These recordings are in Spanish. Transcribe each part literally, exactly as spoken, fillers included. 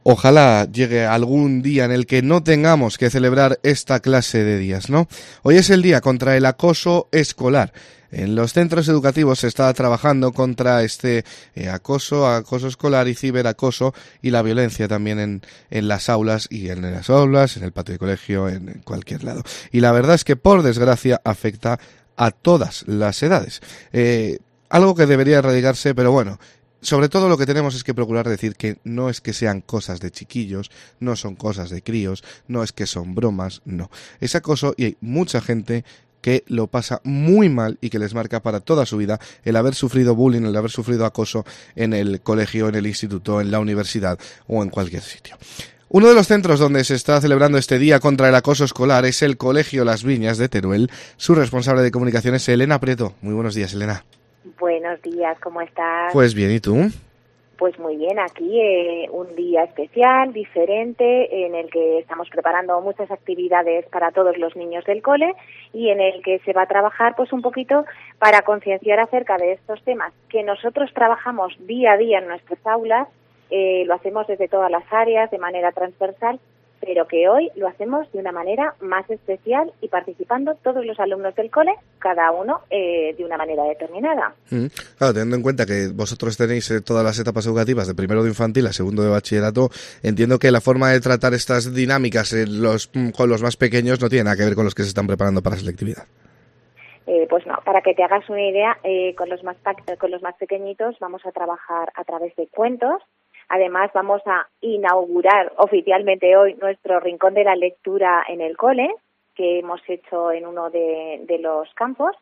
Ojalá llegue algún día en el que no tengamos que celebrar esta clase de días, ¿no? Hoy es el día contra el acoso escolar. En los centros educativos se está trabajando contra este eh, acoso, acoso escolar y ciberacoso y la violencia también en, en las aulas y en las aulas, en el patio de colegio, en, en cualquier lado. Y la verdad es que, por desgracia, afecta a todas las edades. Eh, algo que debería erradicarse, pero bueno, sobre todo lo que tenemos es que procurar decir que no es que sean cosas de chiquillos, no son cosas de críos, no es que son bromas, no. Es acoso y hay mucha gente que lo pasa muy mal y que les marca para toda su vida el haber sufrido bullying, el haber sufrido acoso en el colegio, en el instituto, en la universidad o en cualquier sitio. Uno de los centros donde se está celebrando este día contra el acoso escolar es el Colegio Las Viñas de Teruel. Su responsable de comunicación es Elena Prieto. Muy buenos días, Elena. Buenos días, ¿cómo estás? Pues bien, ¿y tú? Pues muy bien, aquí eh, un día especial, diferente, en el que estamos preparando muchas actividades para todos los niños del cole y en el que se va a trabajar pues un poquito para concienciar acerca de estos temas que nosotros trabajamos día a día en nuestras aulas, eh, lo hacemos desde todas las áreas de manera transversal, pero que hoy lo hacemos de una manera más especial y participando todos los alumnos del cole, cada uno eh, de una manera determinada. Mm, claro, teniendo en cuenta que vosotros tenéis eh, todas las etapas educativas, de primero de infantil a segundo de bachillerato, entiendo que la forma de tratar estas dinámicas eh, los, con los más pequeños no tiene nada que ver con los que se están preparando para selectividad. Eh, pues no, para que te hagas una idea, eh, con los más con los más pequeñitos vamos a trabajar a través de cuentos. Además, vamos a inaugurar oficialmente hoy nuestro Rincón de la Lectura en el cole, que hemos hecho en uno de, de los campos.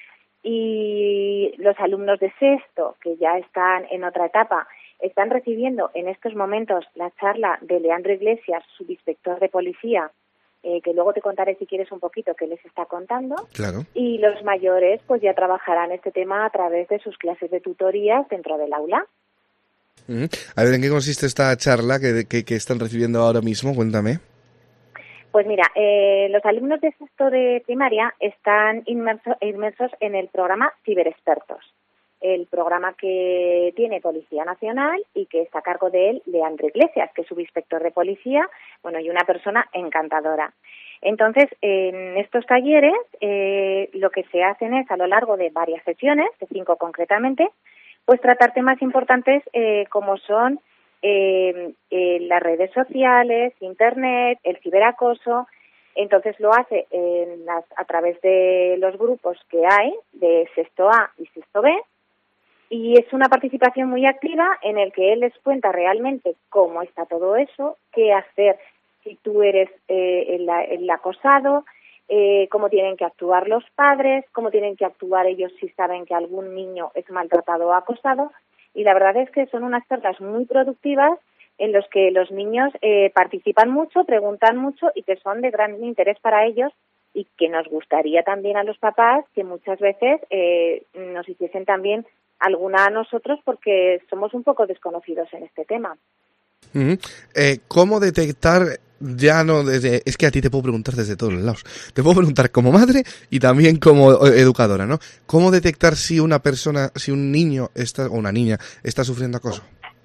Y los alumnos de sexto, que ya están en otra etapa, están recibiendo en estos momentos la charla de Leandro Iglesias, subinspector de policía, eh, que luego te contaré si quieres un poquito qué les está contando. Claro. Y los mayores pues ya trabajarán este tema a través de sus clases de tutorías dentro del aula. Uh-huh. A ver, ¿en qué consiste esta charla que, que, que están recibiendo ahora mismo? Cuéntame. Pues mira, eh, los alumnos de sexto de primaria están inmerso, inmersos en el programa Ciberexpertos, el programa que tiene Policía Nacional y que está a cargo de él Leandro Iglesias, que es subinspector de policía, bueno, y una persona encantadora. Entonces, en estos talleres eh, lo que se hacen es, a lo largo de varias sesiones, de cinco concretamente, pues tratar temas importantes eh, como son eh, eh, las redes sociales, Internet, el ciberacoso. Entonces lo hace en las, a través de los grupos que hay de sexto A y sexto B, y es una participación muy activa en el que él les cuenta realmente cómo está todo eso, qué hacer si tú eres eh, el, el acosado, Eh, cómo tienen que actuar los padres, cómo tienen que actuar ellos si saben que algún niño es maltratado o acosado. Y la verdad es que son unas charlas muy productivas en los que los niños eh, participan mucho, preguntan mucho y que son de gran interés para ellos y que nos gustaría también a los papás que muchas veces eh, nos hiciesen también alguna a nosotros porque somos un poco desconocidos en este tema. Uh-huh. Eh, ¿Cómo detectar, ya no desde, es que a ti te puedo preguntar desde todos los lados, te puedo preguntar como madre y también como educadora, ¿no? ¿Cómo detectar si una persona, si un niño está, o una niña está sufriendo acoso?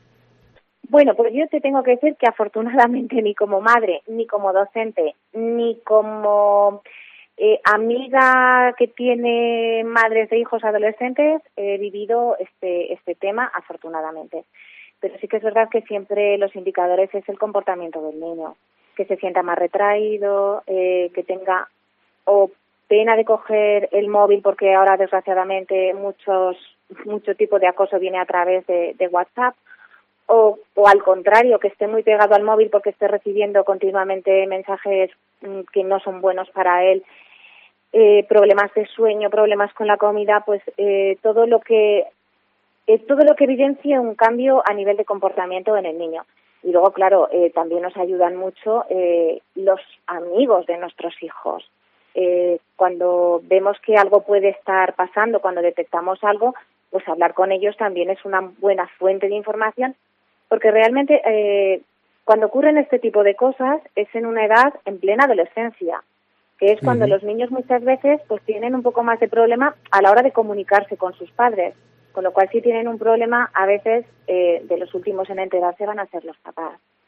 Bueno, pues yo te tengo que decir que afortunadamente ni como madre, ni como docente, ni como eh, amiga que tiene madres de hijos adolescentes, he vivido este, este tema afortunadamente. Pero sí que es verdad que siempre los indicadores es el comportamiento del niño, que se sienta más retraído, eh, que tenga o pena de coger el móvil porque ahora desgraciadamente muchos mucho tipo de acoso viene a través de, de WhatsApp, o, o al contrario, que esté muy pegado al móvil porque esté recibiendo continuamente mensajes mm, que no son buenos para él, eh, problemas de sueño, problemas con la comida, pues eh, todo lo que Es todo lo que evidencia un cambio a nivel de comportamiento en el niño. Y luego, claro, eh, también nos ayudan mucho eh, los amigos de nuestros hijos. Eh, cuando vemos que algo puede estar pasando, cuando detectamos algo, pues hablar con ellos también es una buena fuente de información, porque realmente eh, cuando ocurren este tipo de cosas es en una edad en plena adolescencia, que es cuando uh-huh. los niños muchas veces pues tienen un poco más de problema a la hora de comunicarse con sus padres. Con lo cual, si tienen un problema, a veces eh, de los últimos en enterarse van a ser los papás.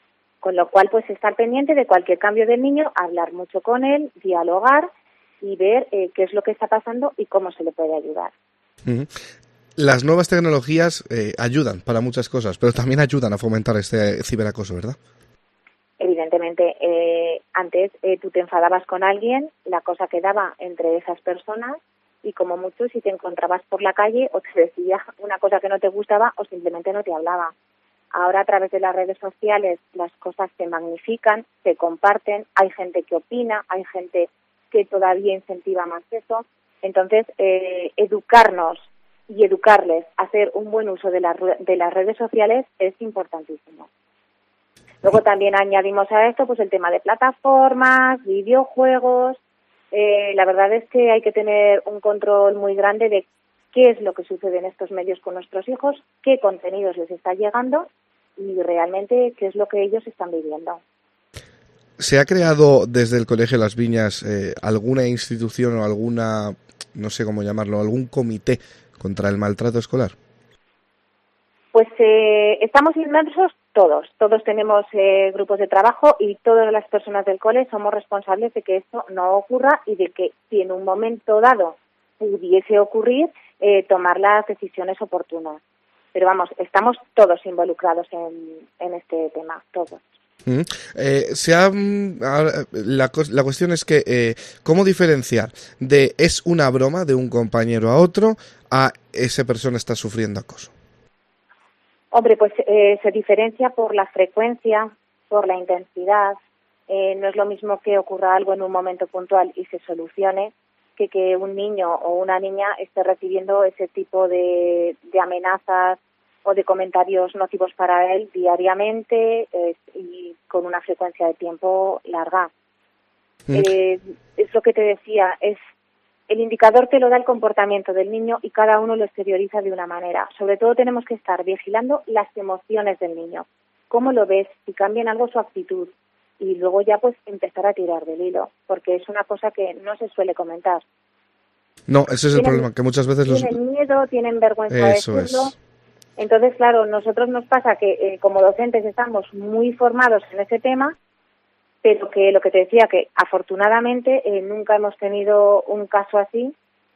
Con lo cual, pues estar pendiente de cualquier cambio del niño, hablar mucho con él, dialogar y ver eh, qué es lo que está pasando y cómo se le puede ayudar. Uh-huh. Las nuevas tecnologías eh, ayudan para muchas cosas, pero también ayudan a fomentar este ciberacoso, ¿verdad? Evidentemente, eh, antes eh, tú te enfadabas con alguien, la cosa quedaba entre esas personas y como mucho si te encontrabas por la calle o te decía una cosa que no te gustaba o simplemente no te hablaba. Ahora a través de las redes sociales las cosas se magnifican, se comparten, hay gente que opina, hay gente que todavía incentiva más eso. Entonces, eh, educarnos y educarles a hacer un buen uso de, la, de las redes sociales es importantísimo. Luego también añadimos a esto pues el tema de plataformas, videojuegos. Eh, la verdad es que hay que tener un control muy grande de qué es lo que sucede en estos medios con nuestros hijos, qué contenidos les está llegando y realmente qué es lo que ellos están viviendo. ¿Se ha creado desde el Colegio Las Viñas eh, alguna institución o alguna, no sé cómo llamarlo, algún comité contra el maltrato escolar? Pues eh, estamos inmersos todos, todos tenemos eh, grupos de trabajo y todas las personas del cole somos responsables de que esto no ocurra y de que si en un momento dado pudiese ocurrir, eh, tomar las decisiones oportunas. Pero vamos, estamos todos involucrados en, en este tema, todos. Mm. Eh, se ha, la, la cuestión es que eh, ¿cómo diferenciar de es una broma de un compañero a otro a esa persona está sufriendo acoso? Hombre, pues eh, se diferencia por la frecuencia, por la intensidad. Eh, no es lo mismo que ocurra algo en un momento puntual y se solucione que que un niño o una niña esté recibiendo ese tipo de, de amenazas o de comentarios nocivos para él diariamente eh, y con una frecuencia de tiempo larga. Mm. Eh, es lo que te decía, es el indicador te lo da el comportamiento del niño y cada uno lo exterioriza de una manera. Sobre todo tenemos que estar vigilando las emociones del niño. ¿Cómo lo ves? Si cambian algo su actitud. Y luego ya pues empezar a tirar del hilo, porque es una cosa que no se suele comentar. No, ese es el problema, que muchas veces los... Tienen miedo, tienen vergüenza de Eso decirlo. Es. Entonces, claro, nosotros nos pasa que eh, como docentes estamos muy formados en ese tema, pero que lo que te decía, que afortunadamente eh, nunca hemos tenido un caso así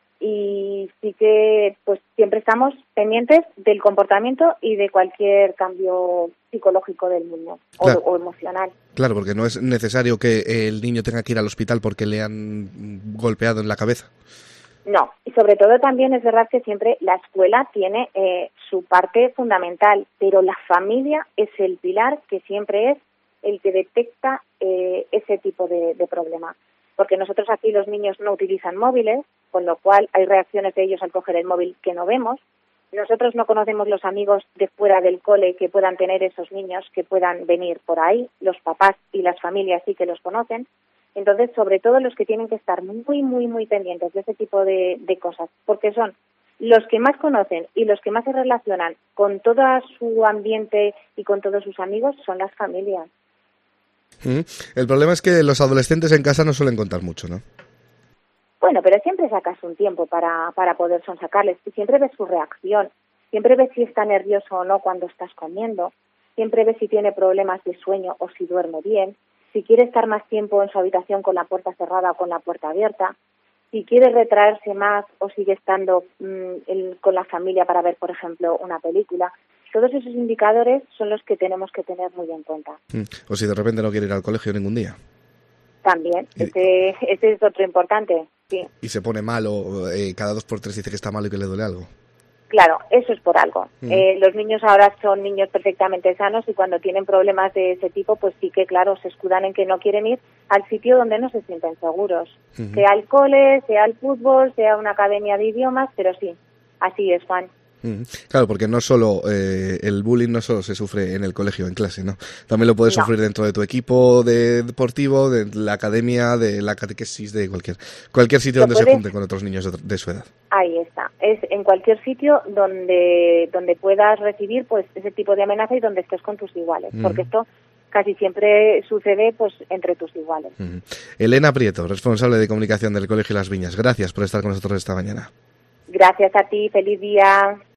y sí que pues siempre estamos pendientes del comportamiento y de cualquier cambio psicológico del niño claro. o, o emocional. Claro, porque no es necesario que el niño tenga que ir al hospital porque le han golpeado en la cabeza. No, y sobre todo también es verdad que siempre la escuela tiene eh, su parte fundamental, pero la familia es el pilar que siempre es el que detecta eh, ese tipo de, de problema. Porque nosotros aquí los niños no utilizan móviles, con lo cual hay reacciones de ellos al coger el móvil que no vemos. Nosotros no conocemos los amigos de fuera del cole que puedan tener esos niños, que puedan venir por ahí. Los papás y las familias sí que los conocen. Entonces, sobre todo los que tienen que estar muy, muy, muy pendientes de ese tipo de, de cosas, porque son los que más conocen y los que más se relacionan con todo su ambiente y con todos sus amigos son las familias. Mm. El problema es que los adolescentes en casa no suelen contar mucho, ¿no? Bueno, pero siempre sacas un tiempo para, para poder sonsacarles y siempre ves su reacción, siempre ves si está nervioso o no cuando estás comiendo, siempre ves si tiene problemas de sueño o si duerme bien, si quiere estar más tiempo en su habitación con la puerta cerrada o con la puerta abierta, si quiere retraerse más o sigue estando mmm, el, con la familia para ver, por ejemplo, una película. Todos esos indicadores son los que tenemos que tener muy en cuenta. Mm. O si de repente no quiere ir al colegio ningún día. También, ese, ese es otro importante, sí. Y se pone mal o eh, cada dos por tres dice que está malo y que le duele algo. Claro, eso es por algo. Uh-huh. Eh, los niños ahora son niños perfectamente sanos y cuando tienen problemas de ese tipo, pues sí que, claro, se escudan en que no quieren ir al sitio donde no se sienten seguros. Uh-huh. Sea el cole, sea el fútbol, sea una academia de idiomas, pero sí, así es, Juan. Uh-huh. Claro, porque no solo eh, el bullying no solo se sufre en el colegio, en clase, ¿no? También lo puedes no. sufrir dentro de tu equipo de deportivo, de la academia, de la catequesis, de cualquier cualquier sitio donde puedes... se junten con otros niños de, de su edad. Ahí está. Es en cualquier sitio donde donde puedas recibir pues ese tipo de amenaza y donde estés con tus iguales, uh-huh. porque esto casi siempre sucede pues entre tus iguales. Uh-huh. Elena Prieto, responsable de comunicación del Colegio Las Viñas. Gracias por estar con nosotros esta mañana. Gracias a ti, feliz día.